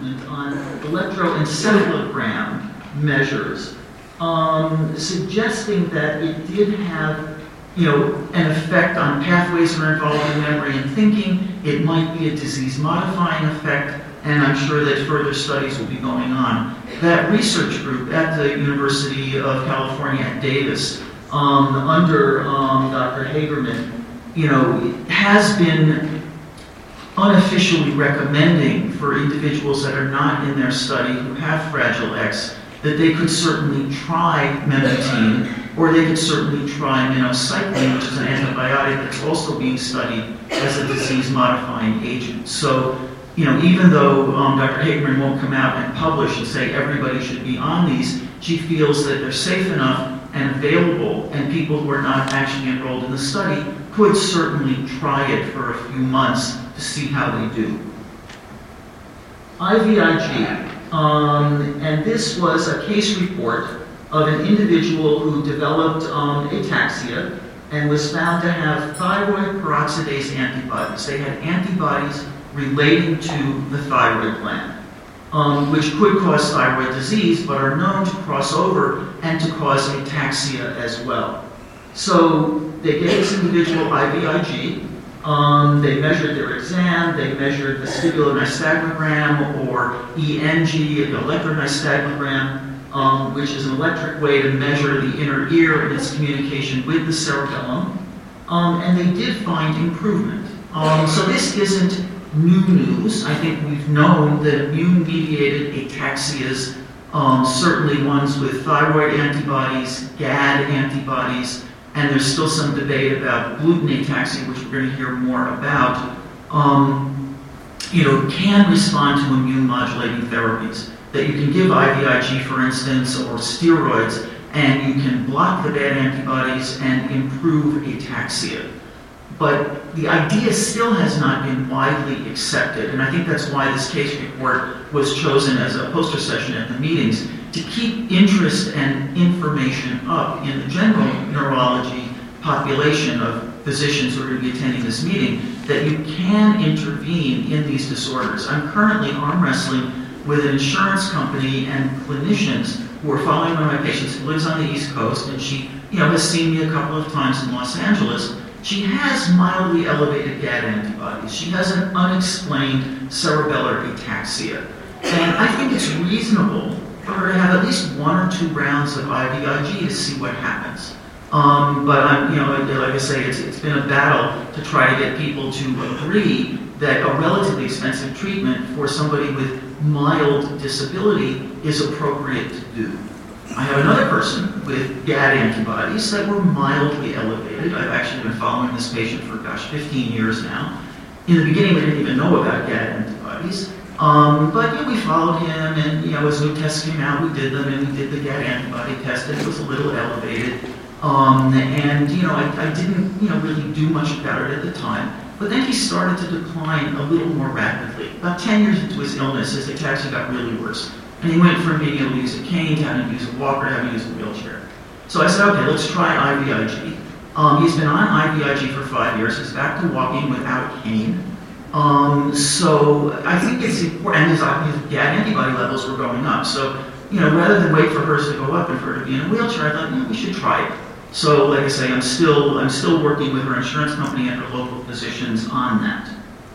improvement on electroencephalogram measures, suggesting that it did have, an effect on pathways that are involved in memory and thinking. It might be a disease-modifying effect, and I'm sure that further studies will be going on. That research group at the University of California at Davis, under Dr. Hagerman, has been unofficially recommending for individuals that are not in their study who have Fragile X that they could certainly try memantine, or they could certainly try minocycline, which is an antibiotic that's also being studied as a disease-modifying agent. So, even though Dr. Hagerman won't come out and publish and say everybody should be on these, she feels that they're safe enough and available, and people who are not actually enrolled in the study could certainly try it for a few months to see how they do. IVIG, and this was a case report of an individual who developed ataxia and was found to have thyroid peroxidase antibodies. They had antibodies relating to the thyroid gland, which could cause thyroid disease, but are known to cross over and to cause ataxia as well. So they gave this individual IVIG. They measured their exam. They measured the vestibular-nystagmogram, or ENG, an electronystagmogram, which is an electric way to measure the inner ear and its communication with the cerebellum. And they did find improvement. So this isn't new news. I think we've known that immune-mediated ataxias, certainly ones with thyroid antibodies, GAD antibodies, and there's still some debate about gluten ataxia, which we're going to hear more about, can respond to immune-modulating therapies. That you can give IVIG, for instance, or steroids, and you can block the bad antibodies and improve ataxia. But the idea still has not been widely accepted, and I think that's why this case report was chosen as a poster session at the meetings, to keep interest and information up in the general neurology population of physicians who are going to be attending this meeting, that you can intervene in these disorders. I'm currently arm wrestling with an insurance company and clinicians who are following one of my patients who lives on the East Coast, and she has seen me a couple of times in Los Angeles. She has mildly elevated GAD antibodies. She has an unexplained cerebellar ataxia. And I think it's reasonable for her to have at least 1 or 2 rounds of IVIG to see what happens. But like I say, it's been a battle to try to get people to agree that a relatively expensive treatment for somebody with mild disability is appropriate to do. I have another person with GAD antibodies that were mildly elevated. I've actually been following this patient for, 15 years now. In the beginning, we didn't even know about GAD antibodies. But we followed him, and as new tests came out, we did them, and we did the GAD antibody test, and it was a little elevated. I didn't really do much about it at the time. But then he started to decline a little more rapidly. About 10 years into his illness, his ataxia got really worse. And he went from being able to use a cane to having to use a walker to having to use a wheelchair. So I said, okay, let's try IVIG. He's been on IVIG for 5 years. He's back to walking without a cane. So I think it's important, and his GAD antibody levels were going up. So, rather than wait for hers to go up and for her to be in a wheelchair, I thought, we should try it. So, like I say, I'm still working with her insurance company and her local physicians on that.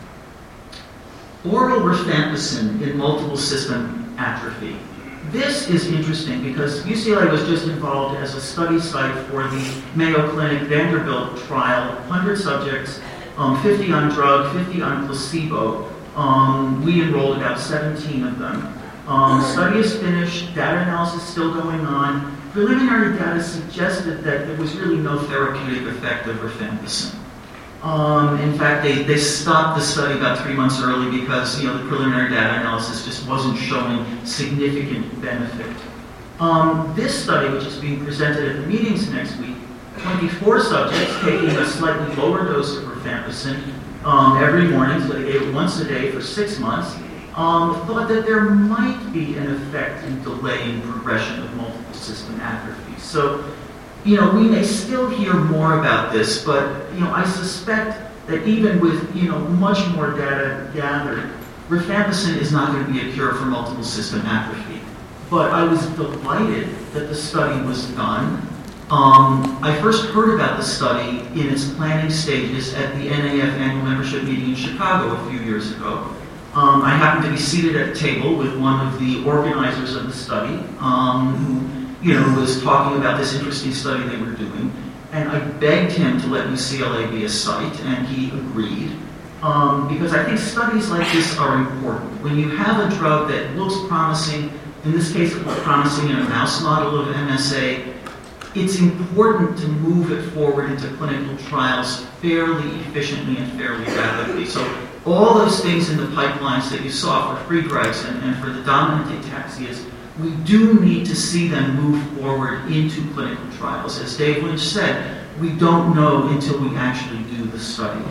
Oral rifampicin in multiple system atrophy. This is interesting because UCLA was just involved as a study site for the Mayo Clinic Vanderbilt trial, 100 subjects, 50 on drug, 50 on placebo. We enrolled about 17 of them. Study is finished, data analysis is still going on. Preliminary data suggested that there was really no therapeutic effect of rifampicin. In fact, they stopped the study about 3 months early because the preliminary data analysis just wasn't showing significant benefit. This study, which is being presented at the meetings next week, 24 subjects taking a slightly lower dose of rifampicin every morning, so they gave it once a day for 6 months, thought that there might be an effect in delaying progression of multiple system atrophy. So, we may still hear more about this, but, I suspect that even with, much more data gathered, rifampicin is not going to be a cure for multiple system atrophy. But I was delighted that the study was done. I first heard about the study in its planning stages at the NAF annual membership meeting in Chicago a few years ago. I happened to be seated at a table with one of the organizers of the study, who was talking about this interesting study they were doing. And I begged him to let UCLA be a site, and he agreed. Because I think studies like this are important. When you have a drug that looks promising, in this case it was promising in a mouse model of MSA, it's important to move it forward into clinical trials fairly efficiently and fairly rapidly. So all those things in the pipelines that you saw for free drugs and for the dominant ataxias, we do need to see them move forward into clinical trials. As Dave Lynch said, we don't know until we actually do the study.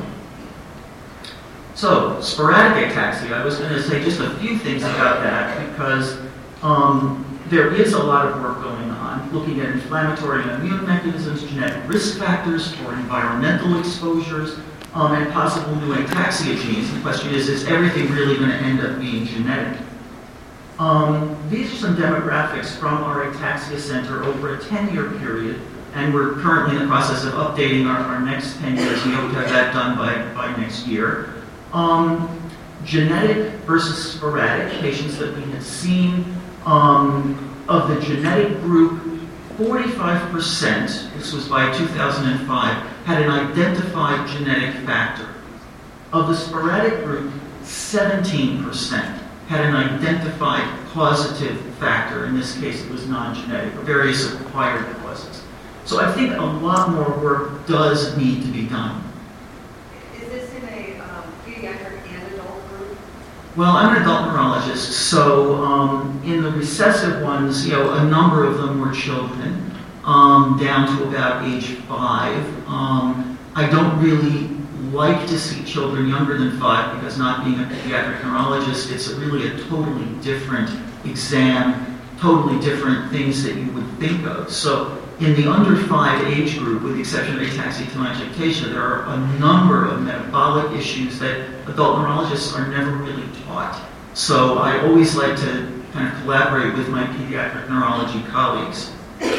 So, sporadic ataxia, I was going to say just a few things about that because there is a lot of work going on looking at inflammatory and immune mechanisms, genetic risk factors for environmental exposures, and possible new ataxia genes. The question is everything really going to end up being genetic? These are some demographics from our Ataxia Center over a 10-year period, and we're currently in the process of updating our next 10 years. We hope to have that done by next year. Genetic versus sporadic, patients that we had seen. Of the genetic group, 45%, this was by 2005, had an identified genetic factor. Of the sporadic group, 17% had an identified causative factor. In this case, it was non-genetic, or various acquired causes. So I think a lot more work does need to be done. Is this in a pediatric and adult group? Well, I'm an adult neurologist, so in the recessive ones, a number of them were children, down to about age 5. I don't really like to see children younger than 5 because not being a pediatric neurologist, it's really a totally different exam, totally different things that you would think of. So in the under 5 age group, with the exception of ataxia telangiectasia, there are a number of metabolic issues that adult neurologists are never really taught. So I always like to kind of collaborate with my pediatric neurology colleagues.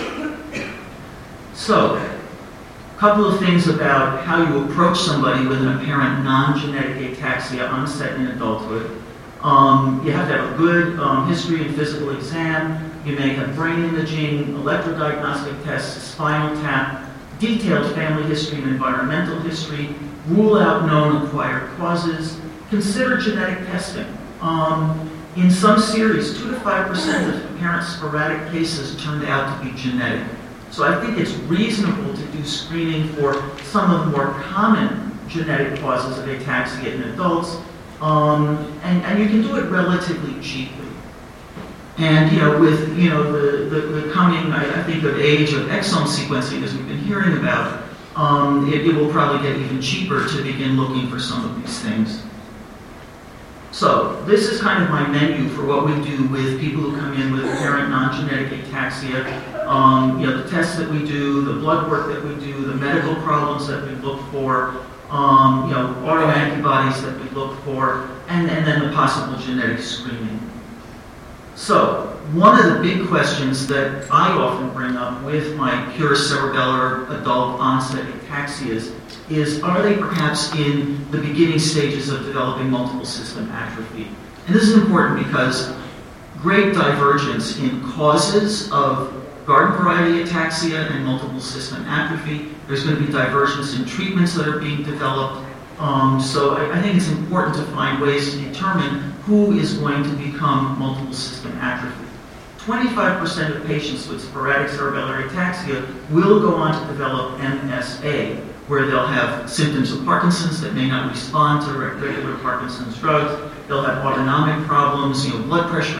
So, a couple of things about how you approach somebody with an apparent non-genetic ataxia onset in adulthood. You have to have a good history and physical exam. You may have brain imaging, electrodiagnostic tests, spinal tap, detailed family history and environmental history, rule out known acquired causes, consider genetic testing. In some series, 2 to 5% of apparent sporadic cases turned out to be genetic. So I think it's reasonable to do screening for some of the more common genetic causes of ataxia in adults, and you can do it relatively cheaply. And with the coming, I think, of age of exome sequencing, as we've been hearing about, it will probably get even cheaper to begin looking for some of these things. So this is kind of my menu for what we do with people who come in with apparent non-genetic ataxia. The tests that we do, the blood work that we do, the medical problems that we look for, autoantibodies that we look for, and then the possible genetic screening. So one of the big questions that I often bring up with my pure cerebellar adult onset ataxias is, are they perhaps in the beginning stages of developing multiple system atrophy? And this is important because great divergence in causes of garden variety ataxia and multiple system atrophy. There's going to be divergence in treatments that are being developed. So I think it's important to find ways to determine who is going to become multiple system atrophy. 25% of patients with sporadic cerebellar ataxia will go on to develop MSA, where they'll have symptoms of Parkinson's that may not respond to regular Parkinson's drugs. They'll have autonomic problems, blood pressure